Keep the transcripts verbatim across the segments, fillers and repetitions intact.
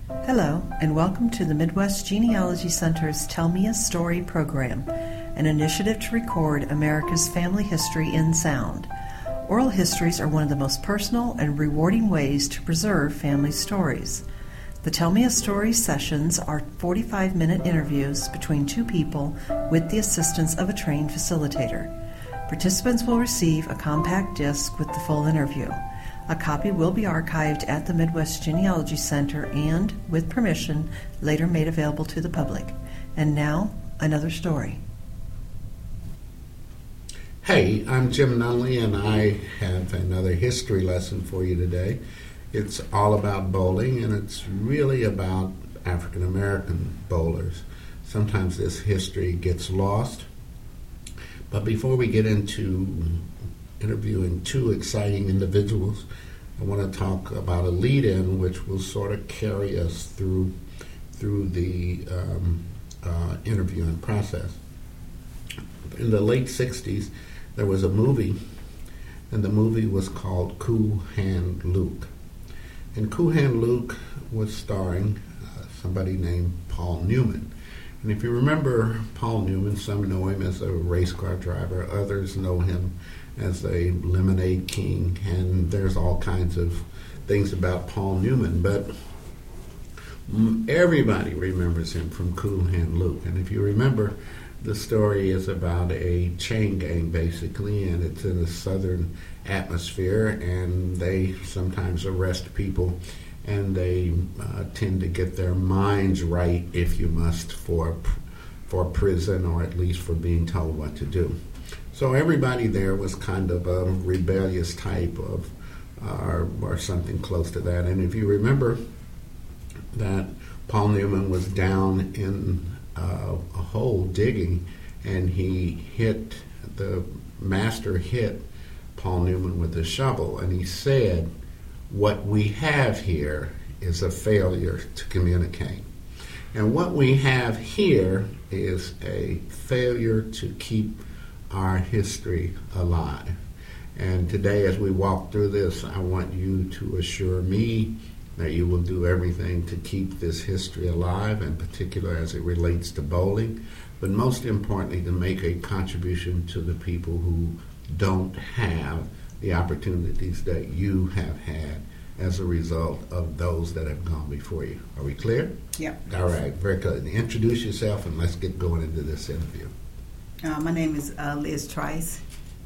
Hello, and welcome to the Midwest Genealogy Center's Tell Me a Story program, an initiative to record America's family history in sound. Oral histories are one of the most personal and rewarding ways to preserve family stories. The Tell Me a Story sessions are forty-five minute interviews between two people with the assistance of a trained facilitator. Participants will receive a compact disc with the full interview. A copy will be archived at the Midwest Genealogy Center and, with permission, later made available to the public. And now, another story. Hey, I'm Jim Nunley, and I have another history lesson for you today. It's all about bowling, and it's really about African American bowlers. Sometimes this history gets lost. But before we get into interviewing two exciting individuals, I want to talk about a lead-in which will sort of carry us through through the um, uh, interviewing process. In the late sixties, there was a movie, and the movie was called Cool Hand Luke. And Cool Hand Luke was starring uh, somebody named Paul Newman. And if you remember Paul Newman, some know him as a race car driver, others know him as a lemonade king, and there's all kinds of things about Paul Newman, but everybody remembers him from Cool Hand Luke. And if you remember, the story is about a chain gang, basically, and it's in a southern atmosphere, and they sometimes arrest people, and they uh, tend to get their minds right, if you must, for for prison, or at least for being told what to do. So everybody there was kind of a rebellious type of, uh, or, or something close to that. And if you remember that Paul Newman was down in uh, a hole digging, and he hit, the master hit Paul Newman with a shovel, and he said, "What we have here is a failure to communicate. And what we have here is a failure to keep our history alive." And today, as we walk through this, I want you to assure me that you will do everything to keep this history alive, in particular as it relates to bowling, but most importantly, to make a contribution to the people who don't have the opportunities that you have had as a result of those that have gone before you. Are we clear? Yep. All right, very good. Introduce yourself, and let's get going into this interview. Uh, my name is uh, Liz Trice.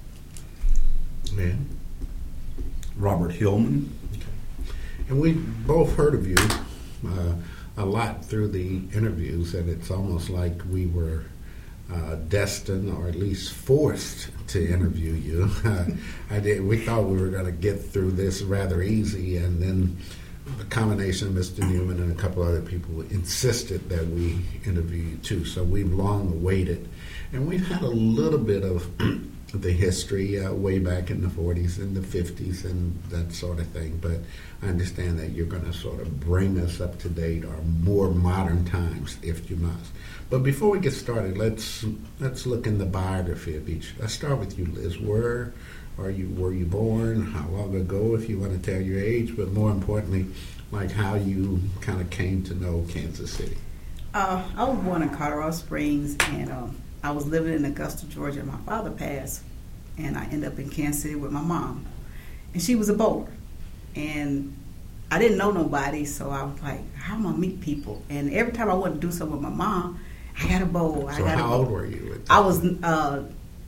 Man. Robert Hillman. Okay. And we both heard of you uh, a lot through the interviews, and it's almost like we were uh, destined, or at least forced, to interview you. Uh, I did. We thought we were going to get through this rather easy, and then the combination of Mister Newman and a couple other people insisted that we interview you too. So we've long waited, and we've had a little bit of the history uh, way back in the forties and the fifties and that sort of thing. But I understand that you're going to sort of bring us up to date, or more modern times, if you must. But before we get started, let's let's look in the biography of each. Let's start with you, Liz. Where are you? Were you born? How long ago, if you want to tell your age? But more importantly, like how you kind of came to know Kansas City. Uh, I was born in Colorado Springs, and um, I was living in Augusta, Georgia. My father passed, and I ended up in Kansas City with my mom. And she was a bowler. And I didn't know nobody, so I was like, how am I going to meet people? And every time I wanted to do something with my mom, I got to bowl. I So got how bowl. old were you? At I was uh,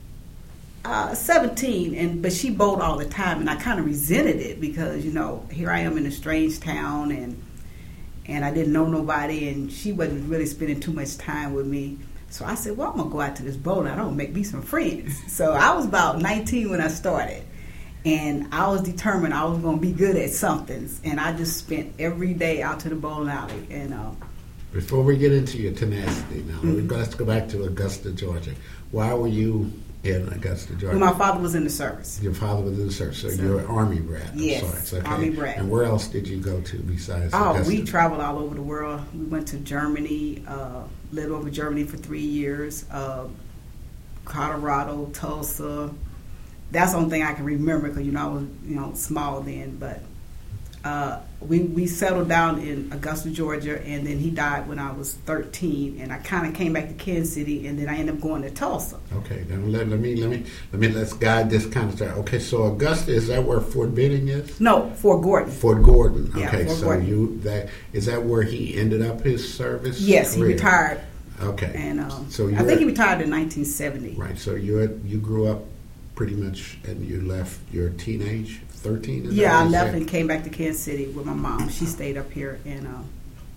uh, seventeen, and but she bowled all the time, and I kind of resented it because, you know, here I am in a strange town, and and I didn't know nobody, and she wasn't really spending too much time with me. So I said, well, I'm going to go out to this bowling. I don't make me some friends. So I was about nineteen when I started. And I was determined I was going to be good at something. And I just spent every day out to the bowling alley. And uh, Before we get into your tenacity now, Mm-hmm. let's go back to Augusta, Georgia. Why were you in Augusta, Georgia? my father was in the service. Your father was in the service, so So- you're an Army brat of Yes, sorts. Okay. Army brat. And where else did you go to besides Oh, Augusta? we traveled all over the world. We went to Germany, uh, lived over Germany for three years, uh, Colorado, Tulsa. That's the only thing I can remember because, you know, I was, you know, small then. But uh, we we settled down in Augusta, Georgia, and then he died when I was thirteen, and I kind of came back to Kansas City, and then I ended up going to Tulsa. Okay, then let, let me let me let me let's guide this kind of stuff. Okay, so Augusta, is that where Fort Benning is? No, Fort Gordon. Fort Gordon. Yeah, Okay, Fort so Gordon. you that is that where he ended up his service? Yes, career? he retired, Okay, and um, so I you think he retired in nineteen seventy. right. So you had, you grew up pretty much, and you left your teenage thirteen. Yeah, I left and came back to Kansas City with my mom. She stayed up here, and um,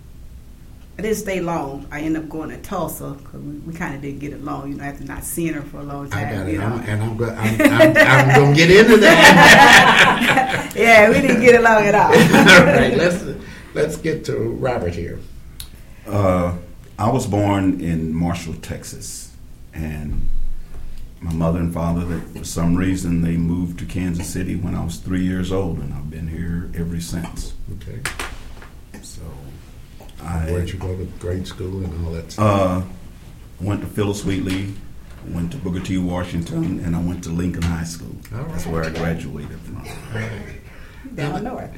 I didn't stay long. I ended up going to Tulsa because we, we kind of didn't get along. You know, after not seeing her for a long I time. got it, you know? I'm, and I'm, go- I'm, I'm, I'm going to get into that. Yeah, we didn't get along at all. All right, let's let's get to Robert here. Uh, I was born in Marshall, Texas, and my mother and father, they, for some reason, they moved to Kansas City when I was three years old, and I've been here ever since. Okay, So I where'd you go to grade school and all that stuff? uh, went to Phyllis Wheatley, went to Booker T. Washington, and I went to Lincoln High School. All right. That's where I graduated from. Down north.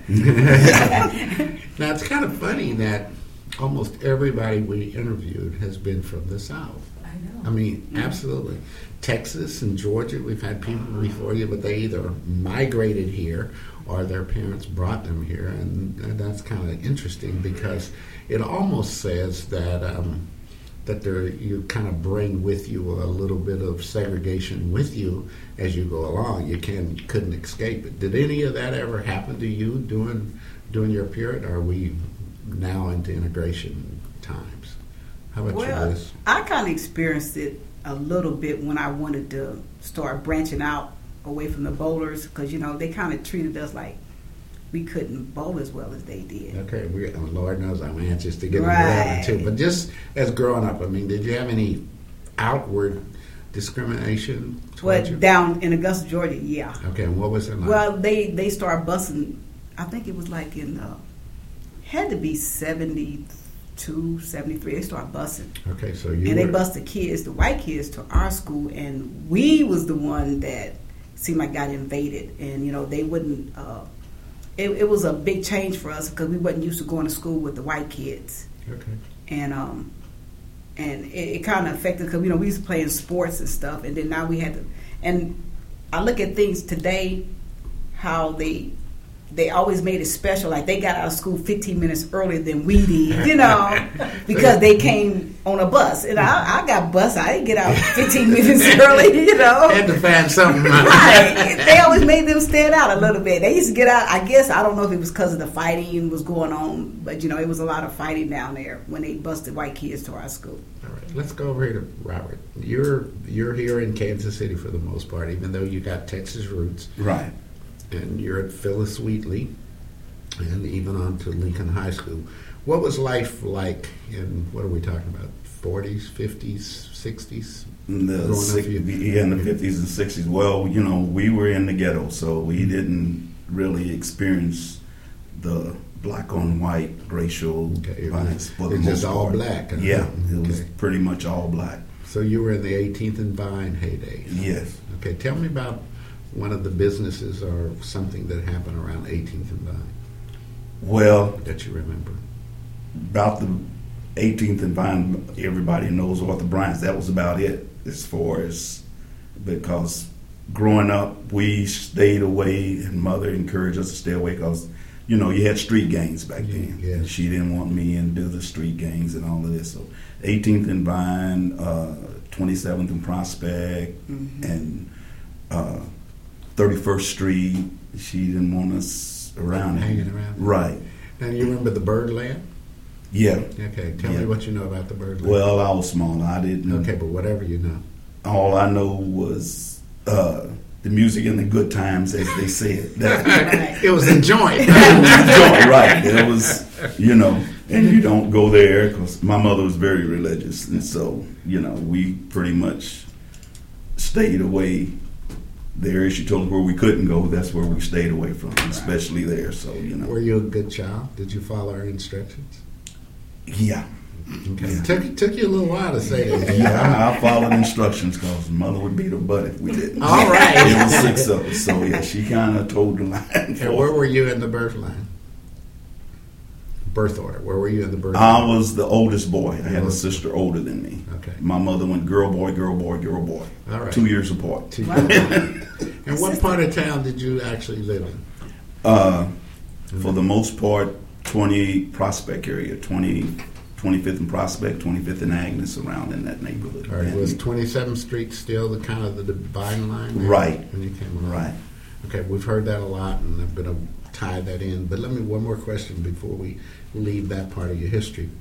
Now it's kind of funny that almost everybody we interviewed has been from the South. I know. I mean, absolutely. Texas and Georgia, we've had people before you, but they either migrated here or their parents brought them here, and, and that's kind of interesting because it almost says that um, that there you kind of bring with you a little bit of segregation with you as you go along. You can you couldn't escape it. Did any of that ever happen to you during during your period? Or are we now into integration times? How about Well, you, Liz? I kind of experienced it a little bit when I wanted to start branching out away from the bowlers because, you know, they kind of treated us like we couldn't bowl as well as they did. Okay, we, oh, Lord knows I'm anxious to get into Right. that one too. But just as growing up, I mean, did you have any outward discrimination Well, towards you? down in Augusta, Georgia, yeah. Okay, and what was it like? Well, they, they started busing, I think it was like in, uh, had to be seventy-two, seventy-three, they started busing. okay, so you And they were, bused the kids, the white kids, to our school, and we was the one that seemed like got invaded. And you know, they wouldn't. Uh, it, it was a big change for us because we wasn't used to going to school with the white kids, okay. and um, and it, it kind of affected because you know we used to play in sports and stuff, and then now we had to. And I look at things today, how they. They always made it special, like they got out of school fifteen minutes earlier than we did, you know, because they came on a bus. And I, I got bus, I didn't get out fifteen minutes early, you know. Had to find something. Right. They always made them stand out a little bit. They used to get out, I guess, I don't know if it was because of the fighting was going on, but, you know, it was a lot of fighting down there when they busted white kids to our school. All right, let's go over here to Robert. You're you're here in Kansas City for the most part, even though you got Texas roots. Right. And you're at Phyllis Wheatley, and even on to Lincoln High School. What was life like in, what are we talking about, forties, fifties, sixties? In the Growing up, six- you- yeah, in the fifties and sixties. Well, you know, we were in the ghetto, so we didn't really experience the black on white racial Okay, it violence was- for the it's just most all part. black, huh? Yeah, it was Okay. pretty much all black. So you were in the eighteenth and Vine heyday. Yes. Okay, tell me about one of the businesses or something that happened around eighteenth and Vine Well, that you remember. about the eighteenth and Vine, everybody knows Arthur Bryant's. That was about it as far as, because growing up, we stayed away, and mother encouraged us to stay away because, you know, you had street gangs back then. Yeah. And she didn't want me into the street gangs and all of this. So eighteenth and Vine, uh, twenty-seventh and Prospect, Mhm. and uh, thirty-first Street. She didn't want us around. Hanging around. Right. And you remember the Birdland? Yeah. Okay, tell Yeah. me what you know about the Birdland. Well, I was small. I didn't. okay, but whatever you know. All I know was uh, the music and the good times, as they said. That, Right. It was a joint. right. It was, you know, and you don't go there because my mother was very religious, and so you know we pretty much stayed away. There, she told us where we couldn't go. That's where we stayed away from, especially there. So you know, Were you a good child? Did you follow our instructions? yeah, Okay. Yeah. Took took you a little while to say that. yeah. I, I followed instructions because mother would beat her butt if we didn't. All right. There was six of us, so yeah, she kind of told the line. And where were you in the birth line? birth order? Where were you in the birth I order? was the oldest boy. I had a Oldest. sister older than me. Okay. My mother went girl, boy, girl, boy, girl, boy. All right. Two years apart. Two- Wow. And what part of town did you actually live in? Uh, for the most part, twenty Prospect area, twenty, twenty-fifth and Prospect, twenty-fifth and Agnes, around in that neighborhood. All right, was And- twenty-seventh Street still the kind of the dividing line there Right. when you came along? Right. Okay, we've heard that a lot, and I'm going to tie that in. But let me one more question before we leave that part of your history.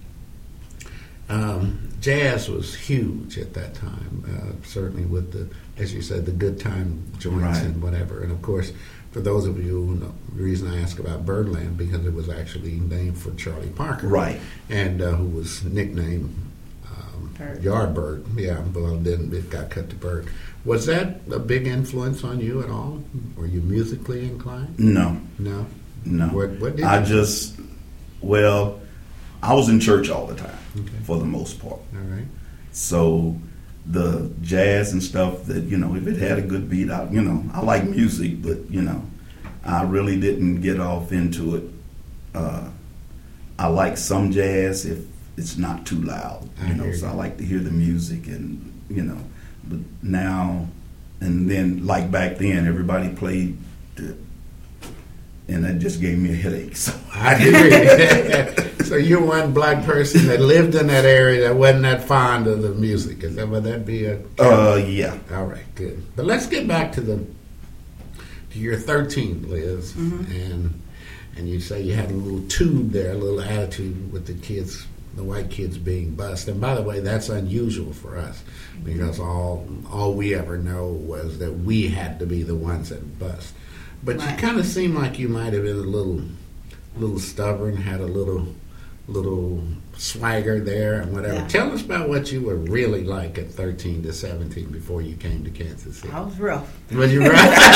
Um, jazz was huge at that time, uh, certainly with the, as you said, the good time joints Right. and whatever. And of course, for those of you who know, the reason I ask about Birdland, because it was actually named for Charlie Parker, Right. and uh, who was nicknamed um, Bird. Yardbird. Yeah, well, then it got cut to Bird. Was that a big influence on you at all? Were you musically inclined? No, No. no. What, what did I you? just, well, I was in church all the time, Okay. for the most part. All right. So the jazz and stuff that, you know, if it had a good beat, I, you know, I like music, but, you know, I really didn't get off into it. Uh, I like some jazz if it's not too loud, I you know, hear so you. I like to hear the music and, you know, but now, and then like back then, everybody played the, and that just gave me a headache. So I agree. So you're one black person that lived in that area that wasn't that fond of the music. Is that would that be a? Uh, yeah. All right, good. But let's get back to the to your thirteen, Liz, Mhm. and and you say you had a little tube there, a little attitude with the kids, the white kids being bused. And by the way, that's unusual for us because all all we ever know was that we had to be the ones that bust. But Right. you kind of seem like you might have been a little little stubborn, had a little little swagger there and whatever. Yeah. Tell us about what you were really like at thirteen to seventeen before you came to Kansas City. I was rough. Was you right?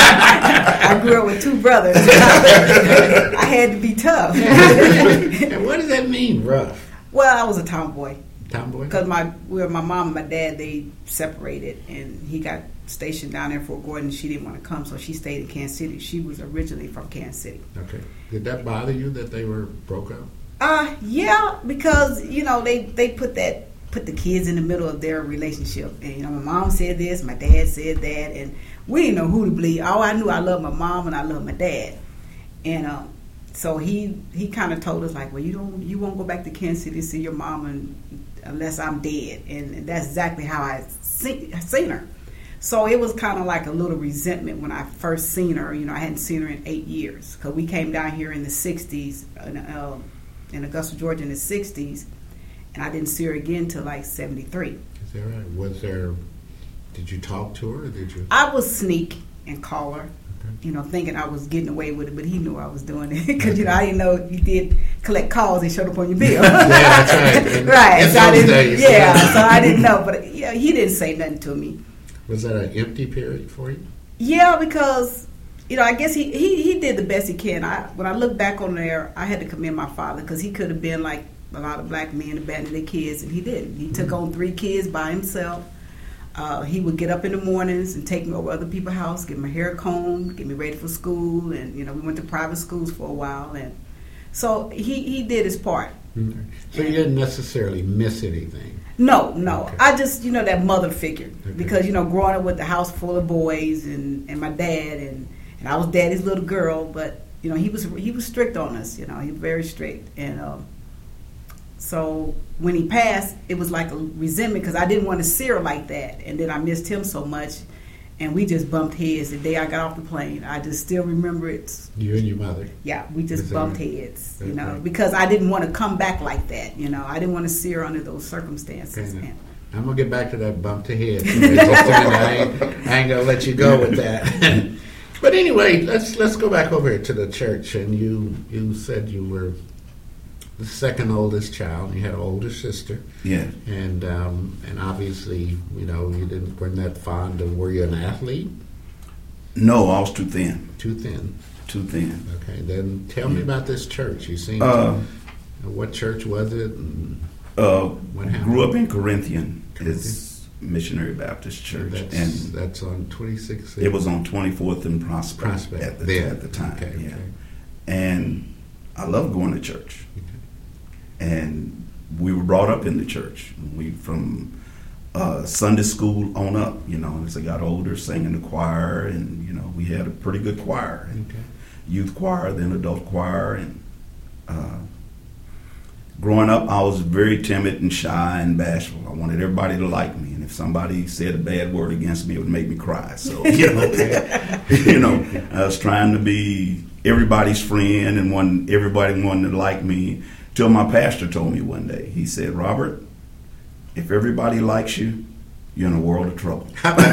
I grew up with two brothers. I had to be tough. And what does that mean, rough? Well, I was a tomboy Tomboy? because my well, my mom and my dad they separated, and he got stationed down there in Fort Gordon. She didn't want to come, so she stayed in Kansas City. She was originally from Kansas City. Okay. Did that bother you that they were broke up? Uh, yeah, because you know they they put that put the kids in the middle of their relationship, and you know my mom said this, my dad said that, and we didn't know who to believe. All I knew, I loved my mom and I loved my dad, and um, so he he kind of told us like, well, you don't you won't go back to Kansas City to see your mom and, unless I'm dead, and that's exactly how I see, seen her. So it was kind of like a little resentment when I first seen her. You know, I hadn't seen her in eight years because we came down here in the sixties. Uh, in Augusta, Georgia in the sixties, and I didn't see her again till like seventy-three. Is that right? Was there, did you talk to her or did you? I would sneak and call her, Okay. you know, thinking I was getting away with it, but he knew I was doing it because, you know, I didn't know if you did collect calls and showed up on your bill. Yeah, that's right. In- right. in so I those didn't, days. yeah, so I didn't know, but yeah, he didn't say nothing to me. Was that an empty period for you? Yeah, because you know, I guess he, he, he did the best he can. I when I look back on there, I had to commend my father because he could have been like a lot of black men, abandoned their kids, and he didn't. He took on three kids by himself. Uh, he would get up in the mornings and take me over other people's house, get my hair combed, get me ready for school, and you know, we went to private schools for a while, and so he, he did his part. Okay. So you didn't necessarily miss anything. No, no. Okay. I just, you know, that mother figure. Okay. Because, you know, growing up with the house full of boys and, and my dad and, and I was daddy's little girl, but, you know, he was he was strict on us, you know, he was very strict. And um, so when he passed, it was like a resentment because I didn't want to see her like that. And then I missed him so much. And we just bumped heads the day I got off the plane. I just still remember it. You and your mother. Yeah, we just Is that bumped right? heads, you Okay. know, because I didn't want to come back like that, you know. I didn't want to see her under those circumstances. Okay, now, And- I'm gonna get back to that bump to head. I, ain't, I ain't gonna let you go with that. But anyway, let's let's go back over here to the church. And you you said you were the second oldest child. You had an older sister, Yeah. and um, and obviously, you know, you didn't weren't that fond of. Were you an athlete? No, I was too thin. Too thin. Too thin. Okay, then tell me about this church. You seem. Uh, to, what church was it? And uh, What happened? grew up in Corinthian. It's Missionary Baptist Church, that's, and that's on twenty-sixth. it was on twenty-fourth and Prospect, Prospect at the then. at the time. Okay, yeah, okay. and I love going to church. and we were brought up in the church. We from uh, Sunday school on up, you know, as I got older, sang in the choir, and you know, we had a pretty good choir, and Okay. youth choir, then adult choir, and uh, growing up, I was very timid and shy and bashful. I wanted everybody to like me, and if somebody said a bad word against me, it would make me cry. So, you know, you know, I was trying to be everybody's friend and want everybody wanted to like me. Till my pastor told me one day, he said, "Robert, if everybody likes you, you're in a world of trouble.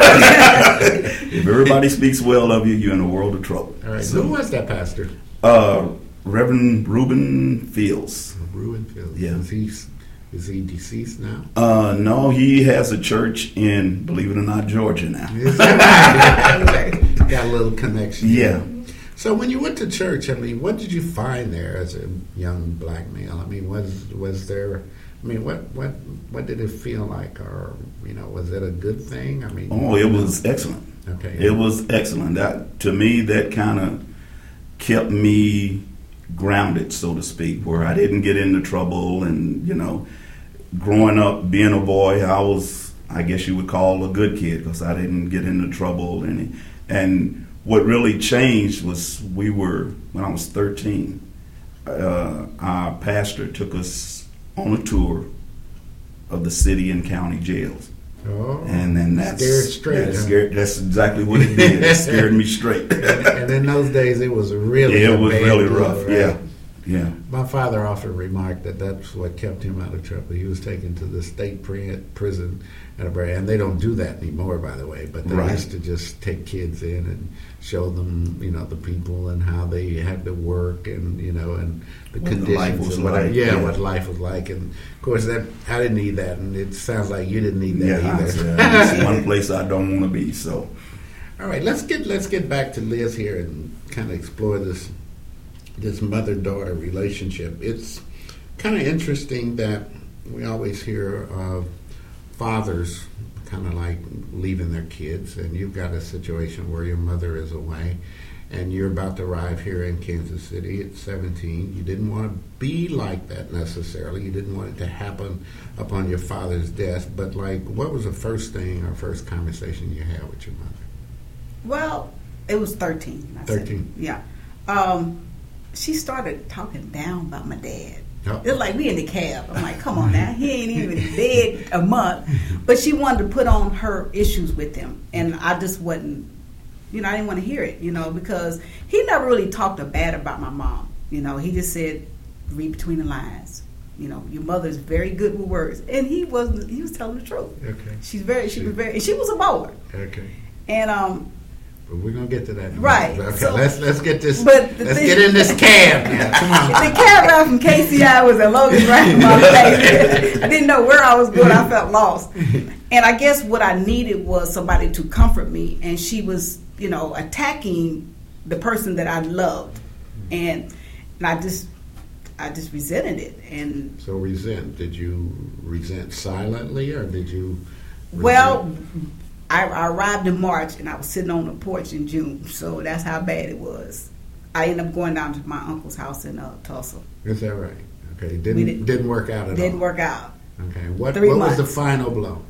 If everybody speaks well of you, you're in a world of trouble." All right. So, Who was that pastor? uh, Reverend Reuben Fields. Ruin Fields. Yeah. Is he, is he deceased now? Uh, no, he has a church in, believe it or not, Georgia now. Is that right? Got a little connection. Yeah. So when you went to church, I mean, what did you find there as a young black male? I mean, was was there? I mean, what what what did it feel like, or you know, was it a good thing? I mean, Oh, it was excellent. okay. It was excellent. That to me, that kind of kept me grounded, so to speak, where I didn't get into trouble. And you know, growing up, being a boy, I was, I guess you would call, a good kid because I didn't get into trouble. And and what really changed was we were when I was thirteen. Uh, our pastor took us on a tour of the city and county jails. Oh, And then that's scared straight. That huh? scared, that's exactly what it did. It scared me straight. and, and in those days, it was really It a was bad really deal, rough. right? Yeah, yeah. My father often remarked that that's what kept him out of trouble. He was taken to the state pri- prison, at a, and they don't do that anymore, by the way. But they Right. used to just take kids in and show them, you know, the people and how they had to work, and you know, and the What the conditions. life was and what, like, yeah, yeah. what life was like. And of course, that I didn't need that, and it sounds like you didn't need that Yeah, either. it's one place I don't want to be. So, All right, let's get let's get back to Liz here and kind of explore this this mother-daughter relationship. It's kind of interesting that we always hear of fathers kind of like leaving their kids, and you've got a situation where your mother is away, and you're about to arrive here in Kansas City at seventeen. You didn't want to be like that necessarily. You didn't want it to happen upon your father's death, but like, what was the first thing or first conversation you had with your mother? Well, it was thirteen. I said. thirteen. Yeah. Um, she started talking down about my dad. Oh. It's like we in the cab. I'm like, come on now. He ain't even dead a month. But she wanted to put on her issues with him. And I just wasn't, you know, I didn't want to hear it, you know, because he never really talked bad about my mom. You know, he just said, read between the lines. You know, your mother's very good with words. And he wasn't, he was telling the truth. Okay. She's very, she She- was very, and she was a bowler. Okay. And, um, But we're gonna get to that. in a Right, minute. Okay. so- let's let's get this. But the Let's thing- get in this cab now. Come on. the cab ride from K C I was the longest ride in my life. I didn't know where I was going. I felt lost. And I guess what I needed was somebody to comfort me. And she was, you know, attacking the person that I loved. And, and I just, I just resented it. And So resent? Did you resent silently, or did you? resent- well, I, I arrived in March and I was sitting on the porch in June. So that's how bad it was. I ended up going down to my uncle's house in uh, Tulsa. Is that right? Okay. Didn't We didn't- didn't work out at Didn't all. work out. Okay. What Three what was the months. final blow?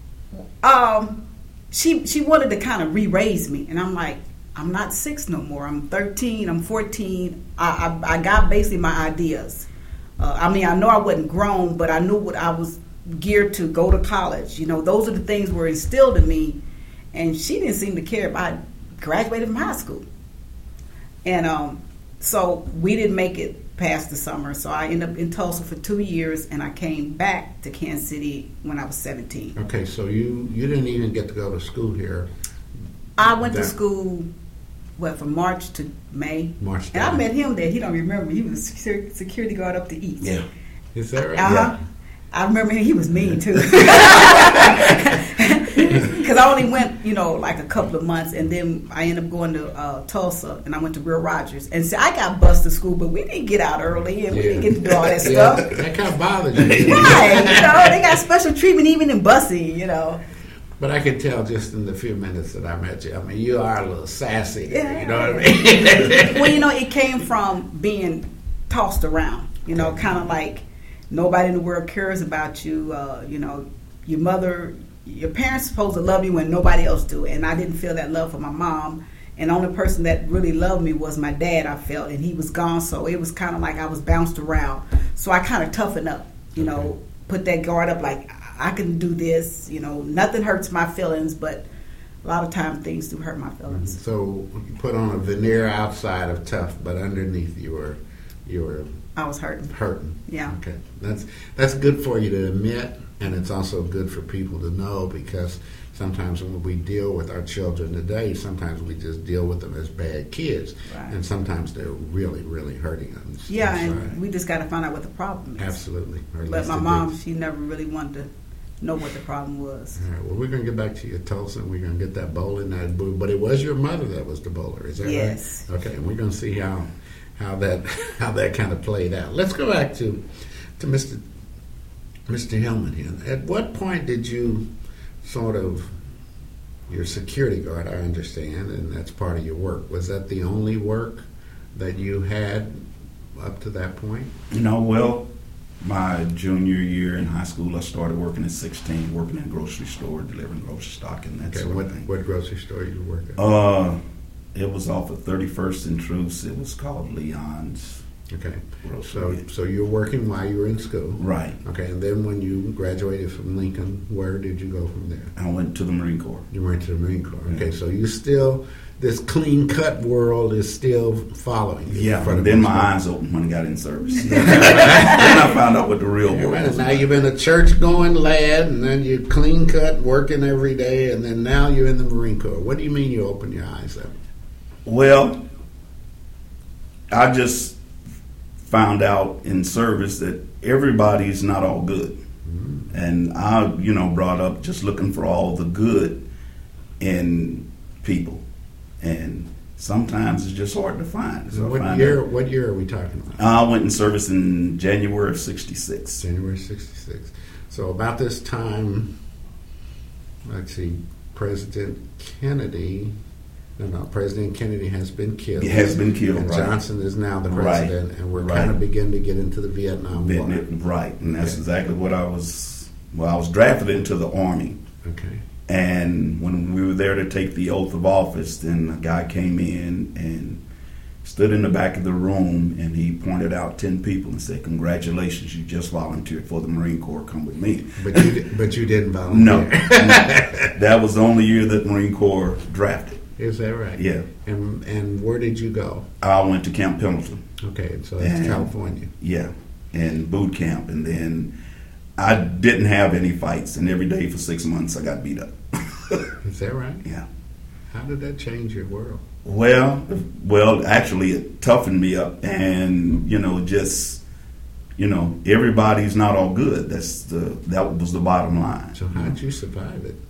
Um, she she wanted to kind of re-raise me, and I'm like, I'm not six no more. I'm thirteen. I'm fourteen. I I, I got basically my ideas. Uh, I mean, I know I wasn't grown, but I knew what I was geared to go to college. You know, those are the things were instilled in me, and she didn't seem to care about. I graduated from high school, and um, so we didn't make it past the summer. So I ended up in Tulsa for two years, and I came back to Kansas City when I was seventeen. Okay. So you you didn't even get to go to school here. I went to That- school, what, from March to May. March. And I down. met him there. He don't remember. He was a secu- security guard up the east. yeah. Is that right? Uh-huh. I remember him. He was mean, too. Because I only went, you know, like a couple of months, and then I ended up going to uh, Tulsa, and I went to Will Rogers. And so I got bused to school, but we didn't get out early, and we didn't get to do all that Yeah, stuff. that kind of bothered you. Right. You know, they got special treatment even in busing, you know. But I could tell just in the few minutes that I met you. I mean, you are a little sassy. Yeah. You know what I mean? Well, you know, it came from being tossed around, you know, kind of like nobody in the world cares about you. Uh, you know, your mother, your parents supposed to love you when nobody else do. And I didn't feel that love for my mom. And the only person that really loved me was my dad, I felt, and he was gone. So it was kind of like I was bounced around. So I kind of toughened up, you Okay. know, put that guard up like, I can do this. You know, nothing hurts my feelings, but a lot of times things do hurt my feelings. So you put on a veneer outside of tough, but underneath you were you were I was hurting. hurting. Yeah. Okay. That's that's good for you to admit, and it's also good for people to know, because sometimes when we deal with our children today, sometimes we just deal with them as bad kids, Right. and sometimes they're really, really hurting us. Yeah, inside. and we just got to find out what the problem is. Absolutely. Or at But least my to mom, do- she never really wanted to know what the problem was. All right. Well, we're going to get back to your Tulsa, and we're going to get that bowling. That, but it was your mother that was the bowler, is that Yes. right? Okay, and we're going to see how how that how that kind of played out. Let's go back to to Mister Mister Hillman here. At what point did you sort of your security guard? I understand, and that's part of your work. Was that the only work that you had up to that point? You know, well, my junior year in high school, I started working at sixteen, working in a grocery store, delivering grocery stock and that Okay, sort what of thing. what grocery store you work at? Uh, it was off of thirty-first and Truce. It was called Leon's Okay, so Grocery. so you're working while you were in school. Right. Okay, and then when you graduated from Lincoln, where did you go from there? I went to the Marine Corps. You went to the Marine Corps. Yeah. Okay, so you still, this clean cut world is still following you. Yeah, for the and then most my part. eyes opened when I got in service. then I found out what the real Yeah, world right. was. Now about. you've been a church going lad, and then you're clean cut, working every day, and then now you're in the Marine Corps. What do you mean you open your eyes up? Well, I just found out in service that everybody's not all good. Mm-hmm. And I, you know, brought up just looking for all the good in people. And sometimes it's just hard to find. So I what find year? out- What year are we talking about? I went in service in January of sixty-six. January sixty-six. So about this time, let's see, President Kennedy, no, no, President Kennedy has been killed. He has been killed, And right. Johnson is now the Right. president, and we're Right. kind of beginning to get into the Vietnam War. Vietnam- Right, and that's Okay. exactly what I was. Well, I was drafted into the Army. Okay. And when we were there to take the oath of office, then a guy came in and stood in the back of the room, and he pointed out ten people and said, "Congratulations, you just volunteered for the Marine Corps. Come with me." But you, di- but you didn't volunteer. No, no. That was the only year that the Marine Corps drafted. Is that right? Yeah, And and where did you go? I went to Camp Pendleton. Okay, so that's And- California. Yeah, and boot camp, and then I didn't have any fights, and every day for six months I got beat up. Is that right? Yeah. How did that change your world? Well, well, actually, it toughened me up, and you know, just you know, everybody's not all good. That's the that was the bottom line. So how did you survive it?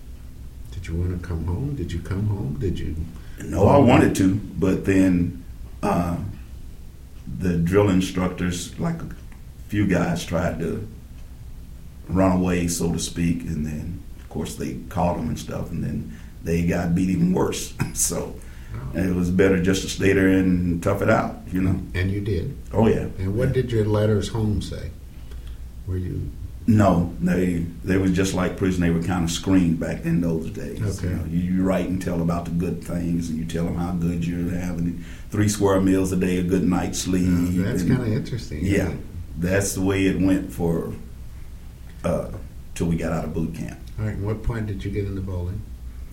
Did you want to come home? Did you come home? Did you? No, I wanted to, but then uh, the drill instructors, like a few guys, tried to run away, so to speak, and then of course they caught them and stuff, and then they got beat even worse. So Oh. it was better just to stay there and tough it out, you know. And you did. Oh yeah. And what did your letters home say? Were you? No, they they were just like prison. They were kind of screened back in those days. Okay. You know, you, you write and tell about the good things, and you tell them how good you're having three square meals a day, a good night's sleep. Uh, that's and- kind of interesting. Yeah, isn't it? that's the way it went for uh, till we got out of boot camp. All right. And what point did you get into bowling?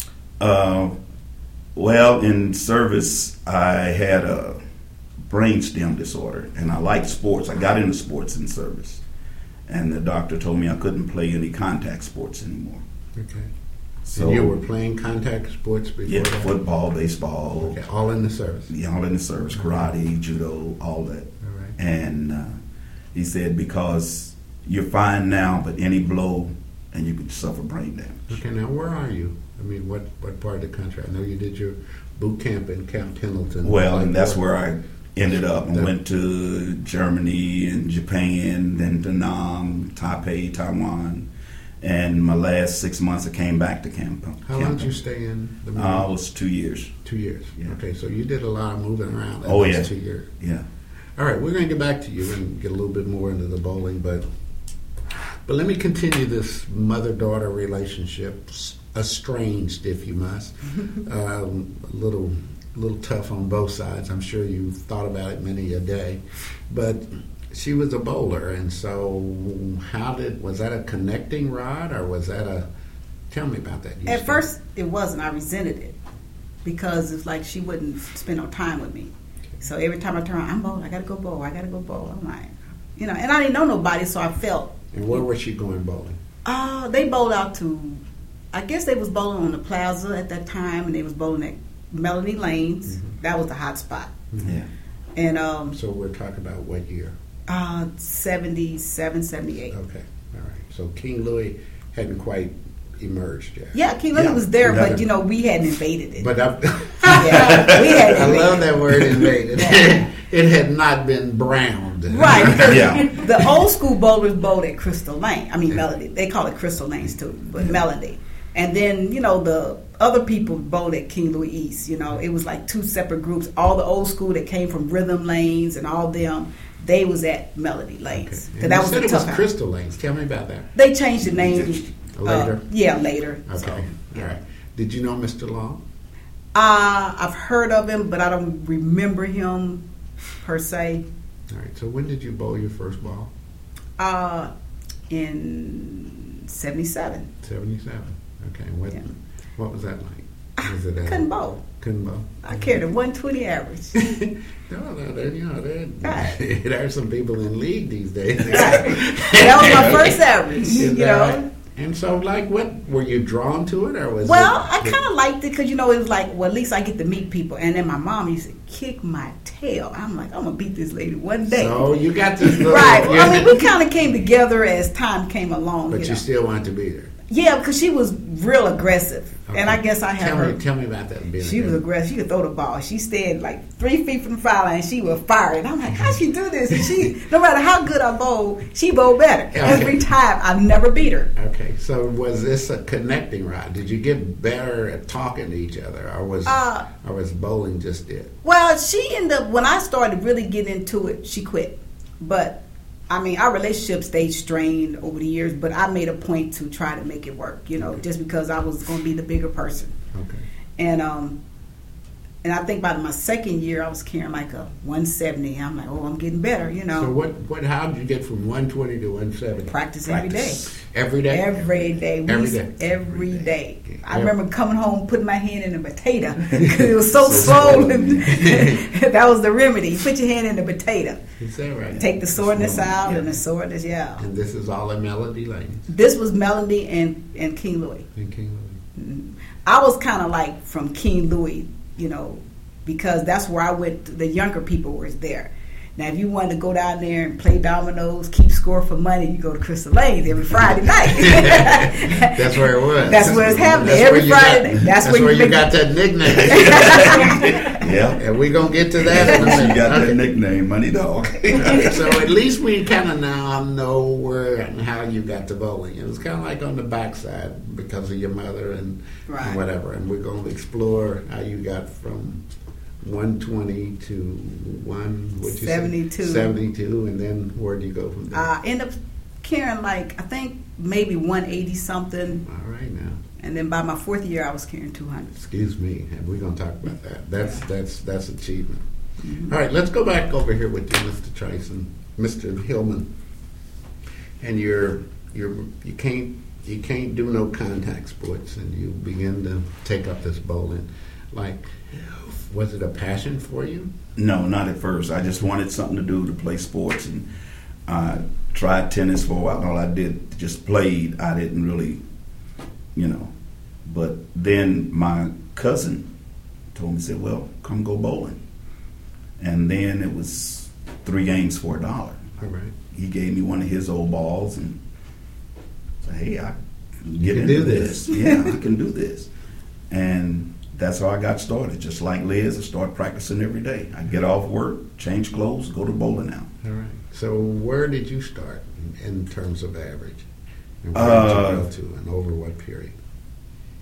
Uh, well, in service, I had a brainstem disorder, and I liked sports. I got into sports in service, and the doctor told me I couldn't play any contact sports anymore. Okay. So and you were playing contact sports before yeah, that? football, baseball, Okay. All in the service. yeah, all in the service, karate, judo, all that. All right. And uh, he said, because you're fine now, but any blow and you could suffer brain damage. Okay. Now, where are you? I mean, what, what part of the country? I know you did your boot camp in Camp Pendleton. Well, and that's Like, where I ended up and That- went to Germany and Japan, then Da Nang, Taipei, Taiwan. And my last six months I came back to Camp. How long did you stay in the Marine? Uh, it was two years. Two years. Yeah. Okay, so you did a lot of moving around in Oh, those yeah. two years. Yeah. All right, we're going to get back to you and get a little bit more into the bowling, but but let me continue this mother-daughter relationship, estranged, if you must. um, a little, little tough on both sides. I'm sure you've thought about it many a day, but she was a bowler, and so how did was that a connecting rod, or was that a? Tell me about that. You At said- first, it wasn't. I resented it because it's like she wouldn't spend no time with me. So every time I turn around, I'm bowling. I gotta go bowl. I gotta go bowl. I'm like, you know, and I didn't know nobody, so I felt. And where was she going bowling? Uh, they bowled out to, I guess they was bowling on the plaza at that time, and they was bowling at Melody Lanes. Mhm. That was the hot spot. Yeah. And um, So we're talking about what year? uh, seventy-seven, seventy-eight. Okay, all right. So King Louis hadn't quite emerged yet. Yeah, King Louis Yeah. was there, Yeah. but you know we hadn't invaded it. But I, yeah, we hadn't I invaded love it. that word invaded. Yeah. It had not been browned. Right, because Yeah. the old school bowlers bowled at Crystal Lane. I mean, Melody. They call it Crystal Lanes too, but Melody. And then, you know, the other people bowled at King Louis East. You know, it was like two separate groups. All the old school that came from Rhythm Lanes and all them, they was at Melody Lanes. Okay. 'Cause And that you was said the it was tough. Crystal Lanes. Tell me about that. They changed the name Later? Uh, yeah, later. Okay, So, yeah. all right. Did you know Mister Long? Uh, I've heard of him, but I don't remember him per se. All right. So when did you bowl your first ball? Uh, in seventy-seven. seventy-seven. Okay. And what Yeah. what was that like? Was it uh, Couldn't bowl. Couldn't bowl. I carried a one twenty average. No, no, there, you know, there, Right. there are some people in league these days. That was my first average, Is you that know. right? And so, like, what were you drawn to it, or was Well, it, I kind of liked it because, you know, it was like, well, at least I get to meet people. And then my mom used to kick my tail. I'm like, I'm going to beat this lady one day. So you got this little, Right. Well, I mean, we kind of came together as time came along. but you you know. still wanted to be there. Yeah, because she was real aggressive. Okay. And I guess I had tell her. Me, tell me about that. Being She was aggressive. She could throw the ball. She stayed like three feet from the foul line. And she would fire it. I'm like, how she do this? And she, no matter how good I bowl, she bowled better Okay. every time. I've never beat her. Okay, so was this a connecting rod? Did you get better at talking to each other, or was Uh, or was bowling just it? Well, she ended up when I started really getting into it. She quit, but I mean, our relationship stayed strained over the years. But I made a point to try to make it work. You know, Okay. just because I was going to be the bigger person. Okay, And um, and I think by my second year, I was carrying like a one seventy. I'm like, oh, I'm getting better. You know, so what what how did you get from one twenty to one seventy? practice every day. Every day. Every day. We Every used- day. Every Every day. day. I Every- remember coming home, putting my hand in a potato because it was so So swollen. That was the remedy. You put your hand in the potato. Is that right? Take the soreness out Yeah. and the soreness, yeah. And this is all in Melody Lane This was Melody and, and King Louis. in King Louis. I was kind of like from King Louis, you know, because that's where I went. The younger people were there. Now, if you wanted to go down there and play dominoes, keep score for money, you go to Crystal Lanes every Friday night. That's where it was. That's where it's happening That's every where you Friday got- night. That's, That's where where you you make- got that nickname. Yeah. And we're gonna get to that in a She minute. got Okay. that nickname, Money Dog. So at least we kind of now know where and how you got to bowling. It was kind of like on the backside because of your mother and, Right. and whatever. And we're going to explore how you got from one twenty to one what you say? seventy-two. seventy-two, and then where'd you go from there? I end up carrying like, I think maybe one eighty something. All right now. And then by my fourth year, I was carrying two hundred. Excuse me, and we're gonna talk about that. That's that's that's achievement. All right, let's go back over here with you, Mister Tyson, Mister Hillman, and you're you're you can't you can't do no contact sports, and you begin to take up this bowling. Like, was it a passion for you? No, not at first. I just wanted something to do to play sports, and I tried tennis for a while. All I did just played. I didn't really, you know. But then my cousin told me, said, "Well, come go bowling." And then it was three games for a dollar. All right, He gave me one of his old balls and said, "Hey, I can get can into do this. this." Yeah, I can do this." And that's how I got started. Just like Liz, I started practicing every day. I get off work, change clothes, go to bowling now. all right. So where did you start in, in terms of average? And where Uh, did you go to, and over what period?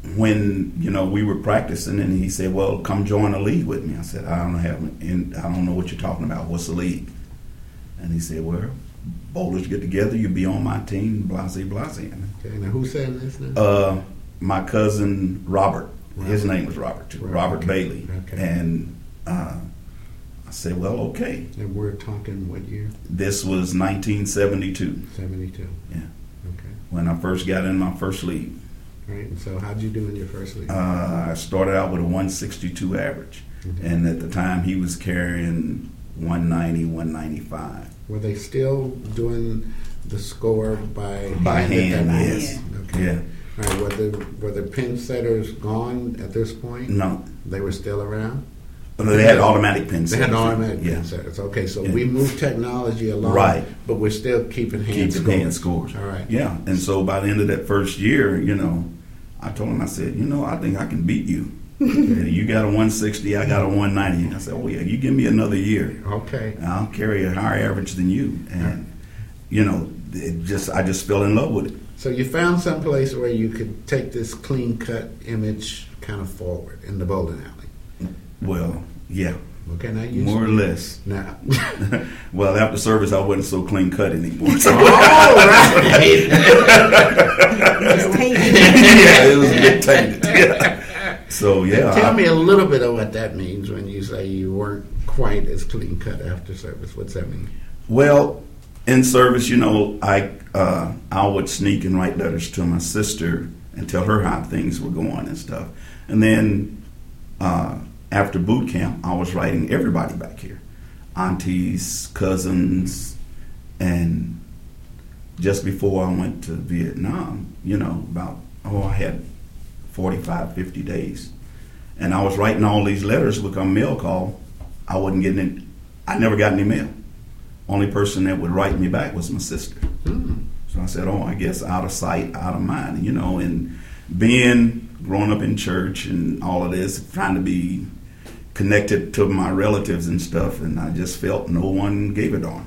when, you know, we were practicing, and he said, well, come join a league with me. I said, I don't have, I don't know what you're talking about. What's the league? And he said, well, bowlers get together, you be on my team, blase, blase. Okay, now who's saying this now? Uh, my cousin Robert. Robert. His name was Robert, too. Robert, Robert okay. Bailey. Okay. And uh, I said, well, okay. And we're talking what year? This was nineteen seventy-two. seventy-two. Yeah. Okay. When I first got in my first league. Right. And so how'd you do in your first league? Uh, I started out with a one sixty-two average. Mm-hmm. And at the time, he was carrying one ninety, one ninety-five. Were they still doing the score by By hand? hand, at that yes. point? Okay. Yeah. All right. Were the were the pin setters gone at this point? No. They were still around. They had automatic pin They had setters. automatic Yeah. pin setters. Okay, so Yeah. we moved technology along, Right. But we're still keeping hand Keeping scores. hand scores. All right. Yeah. And so by the end of that first year, you know, I told him, I said, you know, I think I can beat you. You got a one sixty, I got a one ninety. I said, oh, yeah, you give me another year. Okay. I'll carry a higher average than you. And, you know, it just I just fell in love with it. So you found some place where you could take this clean cut image kind of forward in the bowling alley. Well, yeah, Okay, now you more or less. now. Well, after service, I wasn't so clean cut anymore. So, All right. Just take it. yeah, it was a bit tainted. Yeah. So, yeah. Tell I- me a little bit of what that means when you say you weren't quite as clean cut after service. What's that mean? Well, in service, you know, I uh, I would sneak and write letters to my sister and tell her how things were going and stuff. And then uh, after boot camp, I was writing everybody back here, aunties, cousins, and just before I went to Vietnam, you know, about, oh, I had forty-five, fifty days. And I was writing all these letters because mail call, I wasn't getting it. I never got any mail. Only person that would write me back was my sister. Hmm. So I said, oh, I guess out of sight, out of mind, you know, and being growing up in church and all of this, trying to be connected to my relatives and stuff, and I just felt no one gave a darn.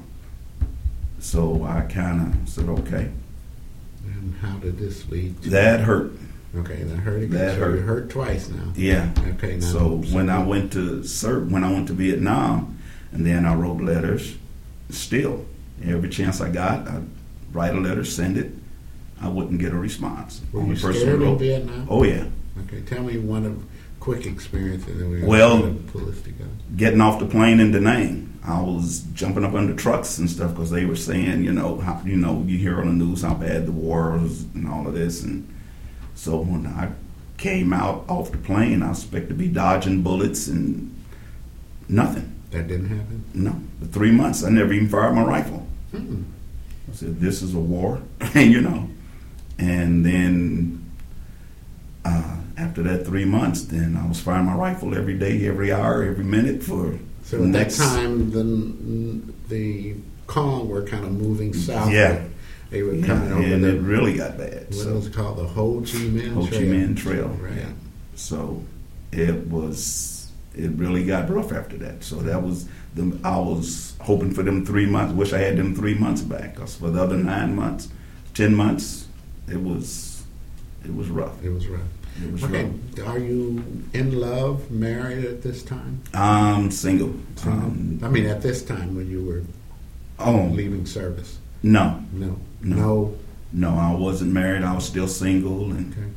So I kind of said, okay. And how did this lead to That hurt. Okay, that hurt again. That so hurt. You hurt twice now. Yeah. Okay, now So when I went to serve, when I went to Vietnam, and then I wrote letters, still, every chance I got, I'd write a letter, send it. I wouldn't get a response. Were Only you person scared who in wrote- Vietnam? Oh, yeah. Okay, tell me one of quick experience, and then we're Well- going to pull this together. Getting off the plane in Da Nang, I was jumping up under trucks and stuff because they were saying, you know, how, you know, you hear on the news how bad the war was and all of this, and so when I came out off the plane, I was expected to be dodging bullets and nothing. That didn't happen. No, for three months I never even fired my rifle. Hmm. I said, "This is a war," you know, and then. Uh, after that three months, then I was firing my rifle every day, every hour, every minute for So the at next. that time, the the Kong were kind of moving south. Yeah. They were Yeah, coming over and the, it really got bad. what So, was it called? The Ho Chi Minh Ho Chi Trail. Minh Trail. Right. Yeah. So it was, it really got rough after that. So that was, the, I was hoping for them three months. Wish I had them three months back. Because for the other nine months, ten months, it was, it was rough. It was rough. It was Okay, rough. are you in love, married at this time? I'm single. Single? Um, I mean, at this time when you were oh, leaving service? no. No. No. No. No, I wasn't married. I was still single, and Okay.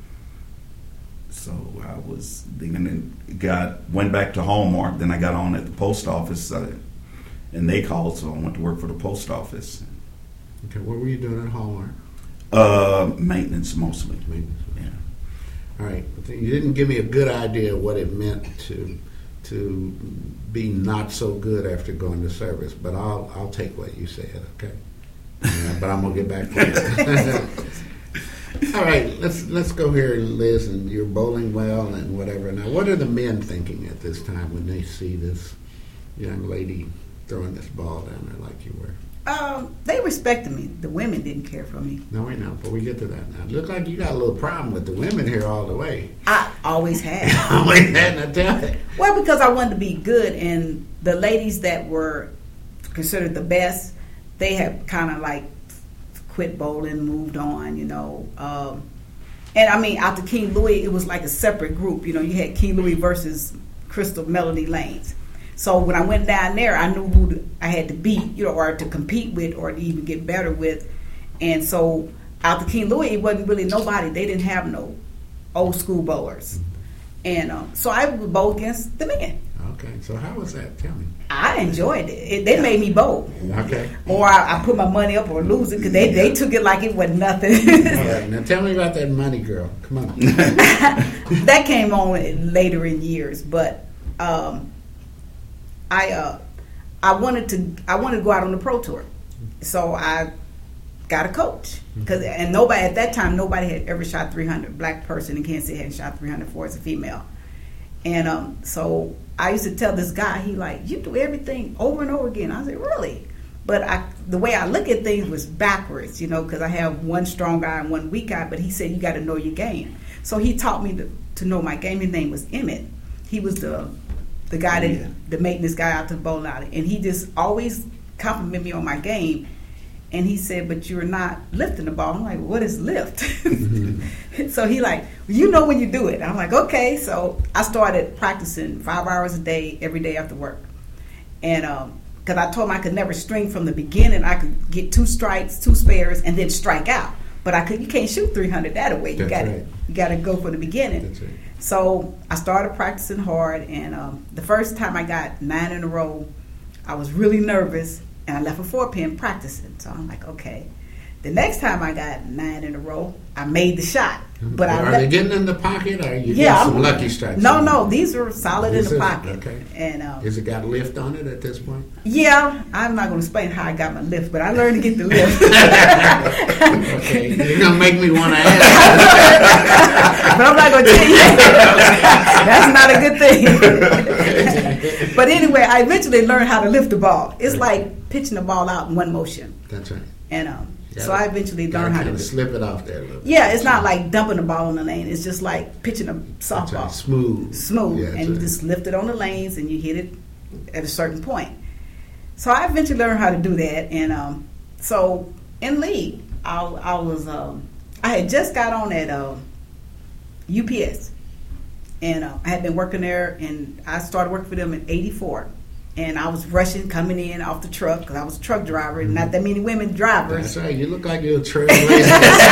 so I was. And then got went back to Hallmark. Then I got on at the post office, uh, and they called, so I went to work for the post office. Okay, what were you doing at Hallmark? Uh, maintenance mostly. Maintenance. Yeah. All right, but you didn't give me a good idea of what it meant to to be not so good after going to service. But I'll I'll take what you said, okay? Yeah, but I'm gonna get back to it. All right, let's let's go here, Liz, and you're bowling well and whatever. Now, what are the men thinking at this time when they see this young lady throwing this ball down there like you were? Um, they respected me. The women didn't care for me. No, wait, no, but we get to that now. Look like you got a little problem with the women here all the way. I always had. Wait, that tell it. Well, because I wanted to be good, and the ladies that were considered the best, they had kind of like quit bowling, moved on, you know. Um, and I mean, after King Louis, it was like a separate group. You know, you had King Louis versus Crystal Melody Lanes. So when I went down there, I knew who to, I had to beat, you know, or to compete with, or to even get better with. And so after King Louis, it wasn't really nobody. They didn't have no old school bowlers. And um, so I would bowl against the men. Okay, so how was that? Tell me. I enjoyed it. it they made me bowl. Okay. Or I, I put my money up or lose it because they, they took it like it was nothing. All right, now tell me about that money girl. Come on. That came on later in years, but um, I uh, I wanted to I wanted to go out on the pro tour, so I got a coach. Cause, and nobody at that time, nobody had ever shot three hundred. Black person in Kansas City hadn't shot three hundred before as a female. And um, so I used to tell this guy, he like, you do everything over and over again. I said, really? But I, the way I look at things was backwards, you know, because I have one strong eye and one weak eye. But he said, you got to know your game. So he taught me to, to know my game. His name was Emmett. He was the the guy that, Yeah. the maintenance guy out to the bowling alley. And he just always complimented me on my game. And he said, but you're not lifting the ball. I'm like, what is lift? Mm-hmm. So he like, well, you know when you do it. I'm like, okay. So I started practicing five hours a day, every day after work. And because um, I told him I could never string from the beginning. I could get two strikes, two spares, and then strike out. But I could. You can't shoot three hundred that way. You got right. You got to go for the beginning. That's right. So I started practicing hard. And um, the first time I got nine in a row, I was really nervous. And I left a four pin practicing. So I'm like, okay. The next time I got nine in a row, I made the shot. But are I they left, getting in the pocket, or are you yeah, getting some I'm- lucky strikes? No, no, these are solid This in the is- pocket. okay. And um, Has it got lift on it at this point? yeah, I'm not going to explain how I got my lift, but I learned to get the lift. Okay, you're gonna make me want to ask. But I'm not going to tell you that. That's not a good thing. But anyway, I eventually learned how to lift the ball. It's like pitching the ball out in one motion. That's right. And um, Yeah. so I eventually Gotta learned how to kinda do it. slip it off there a little bit. Yeah, it's not like dumping the ball in the lane. It's just like pitching a That's softball. right. Smooth. Smooth. Yeah, and that's you right. just lift it on the lanes and you hit it at a certain point. So I eventually learned how to do that. And um, so in league, I, I was, um, I had just got on at um, U P S. And uh, I had been working there, and I started working for them in eighty-four. And I was rushing, coming in off the truck, because I was a truck driver, and not that many women drivers. That's right. You look like you're a trailblazer.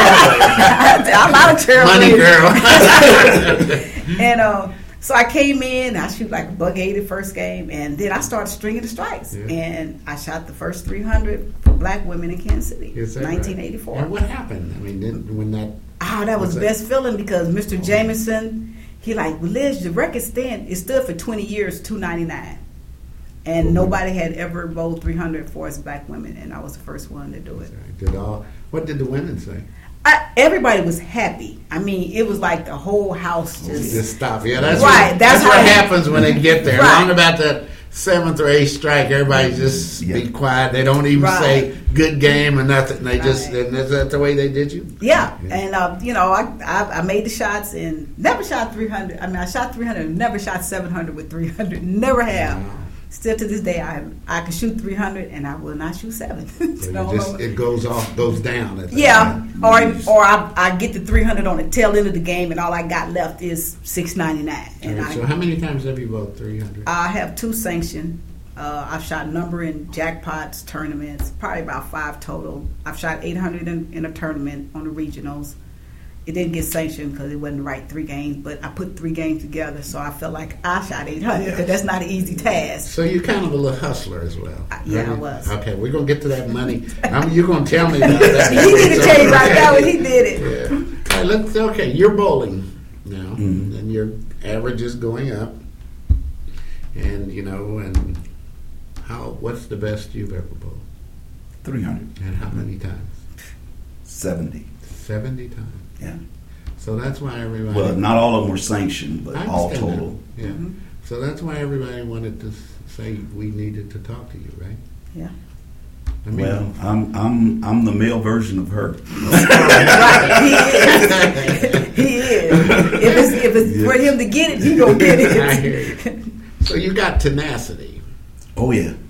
I'm not a trailblazer. Money girl. And uh, so I came in, I shoot like a buck eighty first game, and then I started stringing the strikes. Yeah. And I shot the first three hundred for black women in Kansas City, Is that right? nineteen eighty-four. And what happened? I mean, didn't, when that... Oh, that was What's the that? best feeling because Mister Jameson, he like, well, Liz, the record stand, it stood for twenty years, two ninety-nine. And Mhm. nobody had ever bowled three hundred for us black women, and I was the first one to do it. Did all... What did the women say? I, everybody was happy. I mean, it was like the whole house just... Just stop. Yeah, that's Right, What, that's that's what how- happens when they get there. Right. Long about that seventh or eighth strike, everybody just Yeah. be quiet. They don't even Right. say good game or nothing. They just... Right. And is that the way they did you? Yeah, Yeah. and uh, you know, I, I I made the shots and never shot three hundred. I mean, I shot three hundred, never shot seven hundred with three hundred. Never have. Wow. Still to this day, I I can shoot three hundred and I will not shoot seven. So you So, just, it goes off, goes down. At that yeah, time. or or I, I get the three hundred on the tail end of the game, and all I got left is six ninety nine. And All right, I, so how many times have you bowled three hundred? I have two sanctioned. Uh, I've shot a number in jackpots, tournaments, probably about five total. I've shot eight hundred in, in a tournament on the regionals. It didn't get sanctioned because it wasn't the right three games, but I put three games together, so I felt like I shot eight hundred because that's not an easy task. So you're kind of a little hustler as well. Uh, yeah, I right? was. Okay, we're going to get to that money. I'm, you're going to tell me about that. He did a change right now when he did it. Yeah. All right, let's, okay, you're bowling now, Mhm. and your average is going up. And, you know, and how? What's the best you've ever bowled? three hundred. And how many times? seventy. seventy times. Yeah. So that's why everybody... Well, not all of them were sanctioned, but I all understand total. that. Yeah. Mhm. So that's why everybody wanted to s- say we needed to talk to you, right? Yeah. I mean, Well, I'm I'm I'm the male version of her. Right, he is. He is. If it's, if it's Yeah. for him to get it, he gonna get I it. hear you. So you got tenacity. Oh yeah.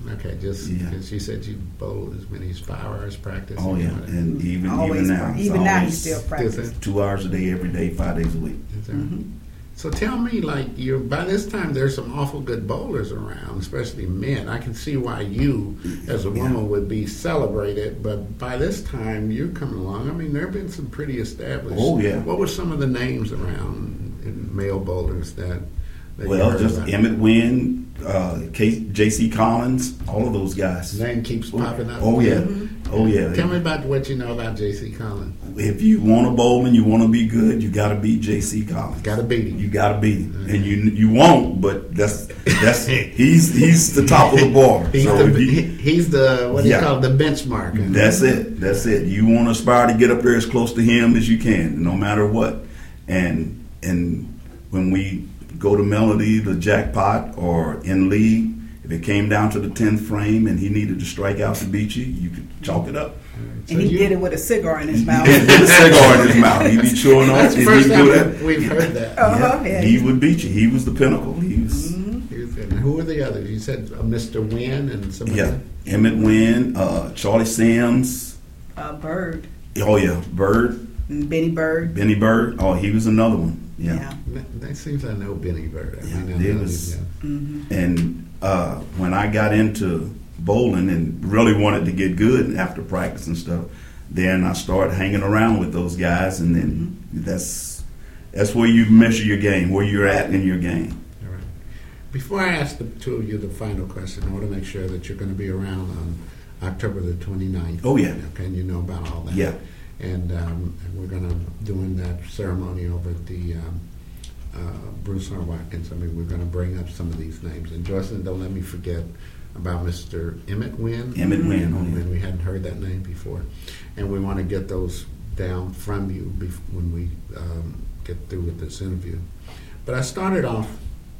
Okay, just Yeah. because you said you bowled as many as five hours practice. Oh yeah, and even Always, even now, it's even now, he always still Is practices. it? two hours a day, every day, five days a week. Is there? Mm-hmm. So tell me, like, you're by this time there's some awful good bowlers around, especially men. I can see why you, as a woman, Yeah. would be celebrated, but by this time you're coming along. I mean, there have been some pretty established. Oh, yeah. What were some of the names around in male bowlers that? that you Well, heard just about? Emmett Wynn, uh, K- J C Collins, all of those guys. His name keeps popping up. Oh yeah, Mm-hmm. oh yeah. Tell me about what you know about J C Collins. If you want to bowl and you want to be good, you got to beat J C Collins. Got to beat him. You got to beat him, and you you won't. But that's that's he's he's the top of the bar. He's So the if you- he- he's the what do you Yeah. call it, the benchmark. That's it. That's it. You want to aspire to get up there as close to him as you can, no matter what. And and when we go to Melody, the jackpot, or in league, if it came down to the tenth frame and he needed to strike out to beat you, you could chalk it up. So And he you- did it with a cigar in his mouth. With a cigar in his mouth, he'd be chewing on That's it. the and first he'd time do that. we've heard that. Uh-huh, Yeah, yeah. he would beat you. He was the pinnacle. He was. Mm-hmm. He was- and who were the others? You said uh, Mister Wynn and somebody. Yeah, Emmett Wynn, uh, Charlie Sims. Uh, Bird, Oh yeah, Bird, and Benny Bird. Benny Bird. Oh, he was another one. Yeah, Yeah. That, that seems I know Benny Bird. I Yeah, mean, I it know was- him, Mm-hmm. and uh, when I got into bowling and really wanted to get good after practice and stuff, then I started hanging around with those guys, and then that's that's where you measure your game, where you're at in your game. yeah. All right. Before I ask the two of you the final question, I want to make sure that you're going to be around on October the twenty-ninth. Oh, yeah. Okay, and you know about all that. Yeah. And, um, and we're going to doing that ceremony over at the um, uh, Bruce R. Watkins. I mean, we're going to bring up some of these names. And Joycelyn, don't let me forget about Mister Emmett Wynn. Emmett Wynn, oh, yeah. And we hadn't heard that name before. And we want to get those down from you bef- when we um, get through with this interview. But I started off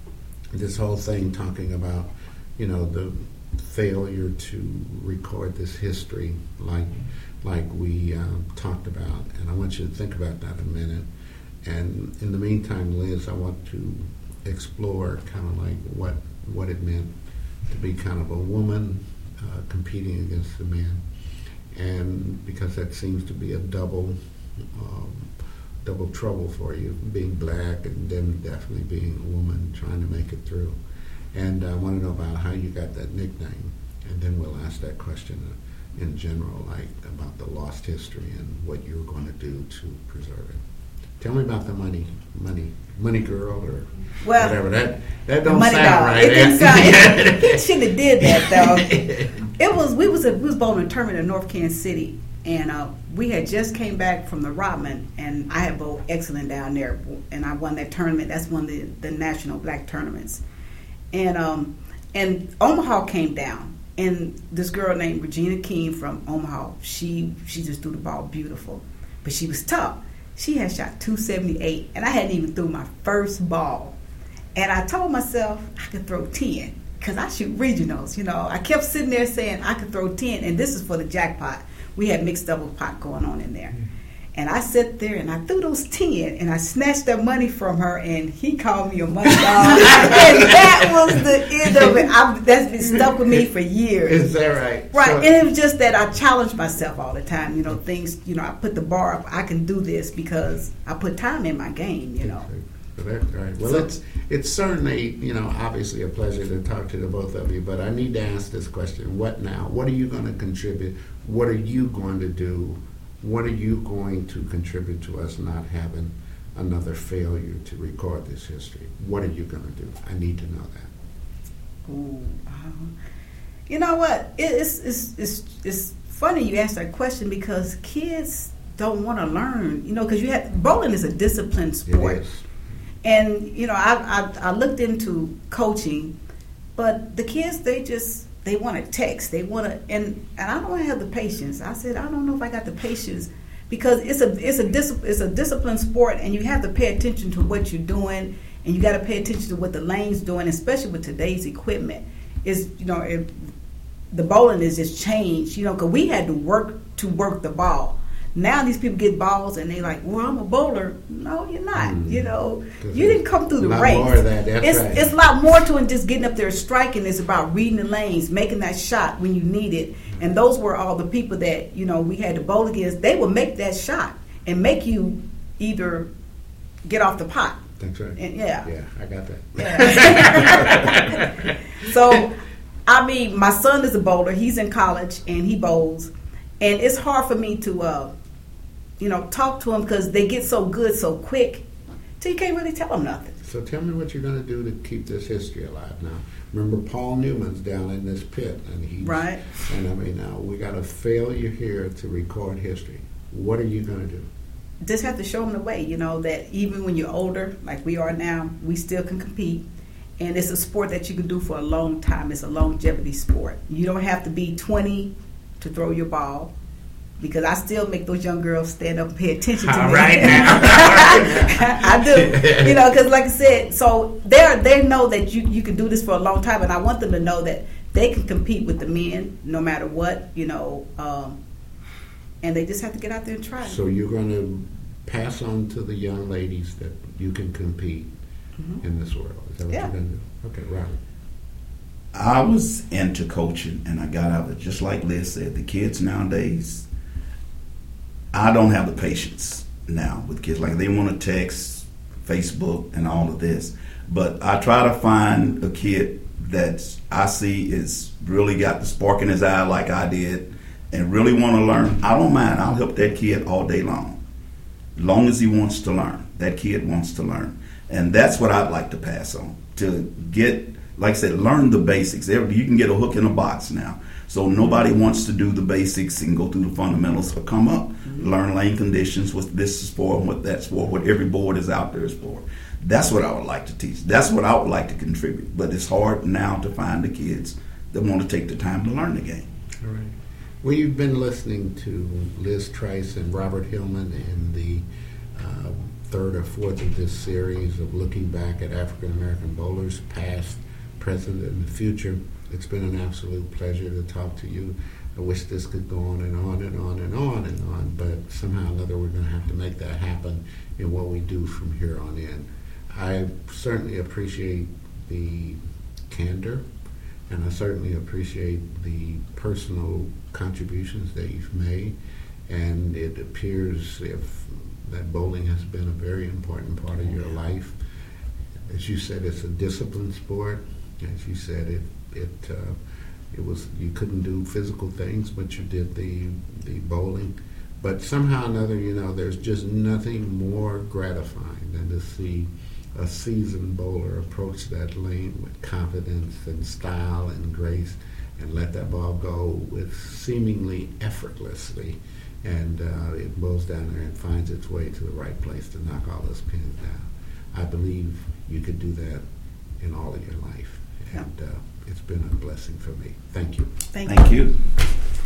this whole thing talking about, you know, the failure to record this history like like we um, talked about. And I want you to think about that a minute. And in the meantime, Liz, I want to explore kind of like what what it meant to be kind of a woman uh, competing against a man. And because that seems to be a double um, double trouble for you, being black and then definitely being a woman trying to make it through. And I want to know about how you got that nickname, and then we'll ask that question in general, like about the lost history and what you're going to do to preserve it. Tell me about the money, money, money girl, or Well, whatever. That that the don't money sound dog. right. It didn't sound. He shouldn't have did that though. It was we was a, we was bowling a tournament in North Kansas City, and uh, we had just came back from the Rodman, and I had bowled excellent down there, and I won that tournament. That's one of the, the national black tournaments, and um and Omaha came down, and this girl named Regina King from Omaha, she she just threw the ball beautiful, but she was tough. She had shot two seventy-eight, and I hadn't even threw my first ball. And I told myself I could throw ten because I shoot regionals. You know, I kept sitting there saying I could throw ten, and this is for the jackpot. We had mixed double pot going on in there. And I sat there and I threw those ten, and I snatched that money from her, and he called me a money dog. And that was the end of it. I, that's been stuck with me for years. Is that right? Right, So- and it was just that I challenged myself all the time. You know, things. You know, I put the bar up. I can do this because I put time in my game. You know. So that, right. Well, So- it's it's certainly, you know, obviously a pleasure to talk to the both of you. But I need to ask this question: what now? What are you going to contribute? What are you going to do? What are you going to contribute to us not having another failure to record this history? What are you going to do? I need to know that. Ooh, uh, you know what? It, it's, it's it's it's funny you ask that question because kids don't want to learn. You know, because you have bowling is a disciplined sport, It is. and you know I, I I looked into coaching, but the kids they just they want to text. They want to, and and I don't have the patience. I said I don't know if I got the patience because it's a it's a dis, it's a disciplined sport, and you have to pay attention to what you're doing. And you got to pay attention to what the lane's doing, especially with today's equipment. Is you know, it, the bowling is just changed. You know, because we had to work to work the ball. Now these people get balls and they like, well, I'm a bowler. No, you're not. Mm. You know, you didn't come through the a lot race. more of that, that's it's right. it's a lot more to it just getting up there striking. It's about reading the lanes, making that shot when you need it. And those were all the people that, you know, we had to bowl against. They would make that shot and make you either get off the pot. That's right. And yeah. Yeah, I got that. Yeah. So, I mean, my son is a bowler. He's in college and he bowls. And it's hard for me to, uh, you know, talk to him because they get so good so quick so you can't really tell them nothing. So tell me what you're going to do to keep this history alive now. Remember, Paul Newman's down in this pit. And he's, Right. And I mean, now we got a failure here to record history. What are you going to do? Just have to show them the way, you know, that even when you're older, like we are now, we still can compete. And it's a sport that you can do for a long time. It's a longevity sport. You don't have to be twenty to throw your ball, because I still make those young girls stand up and pay attention to All me. right now. I do, you know, because like I said, so they they know that you, you can do this for a long time, and I want them to know that they can compete with the men no matter what, you know, um, and they just have to get out there and try. So you're going to pass on to the young ladies that you can compete Mhm. in this world. Is that what Yeah. you're going to do? Okay, Robert. I was into coaching, and I got out of it. Just like Liz said, the kids nowadays, I don't have the patience now with kids. Like, they want to text, Facebook, and all of this. But I try to find a kid that I see is really got the spark in his eye like I did and really want to learn. I don't mind. I'll help that kid all day long. As long as he wants to learn. That kid wants to learn. And that's what I'd like to pass on. To get, like I said, learn the basics. You can get a hook in a box now. So nobody wants to do the basics and go through the fundamentals, but come up, mm-hmm. learn lane conditions, what this is for and what that's for, what every board is out there is for. That's what I would like to teach. That's what I would like to contribute. But it's hard now to find the kids that want to take the time to learn the game. All right. Well, you've been listening to Liz Trice and Robert Hillman in the uh, third or fourth of this series of looking back at African American bowlers, past, present, and the future. It's been an absolute pleasure to talk to you. I wish this could go on and on and on and on and on, but somehow or another we're going to have to make that happen in what we do from here on in. I certainly appreciate the candor, and I certainly appreciate the personal contributions that you've made, and it appears if that bowling has been a very important part of your life. As you said, it's a disciplined sport. As you said, it it uh, it was you couldn't do physical things, but you did the the bowling. But somehow or another, you know, there's just nothing more gratifying than to see a seasoned bowler approach that lane with confidence and style and grace and let that ball go with seemingly effortlessly. And uh, it goes down there and finds its way to the right place to knock all those pins down. I believe you could do that in all of your life. And uh, it's been a blessing for me. Thank you. Thank, Thank you. you.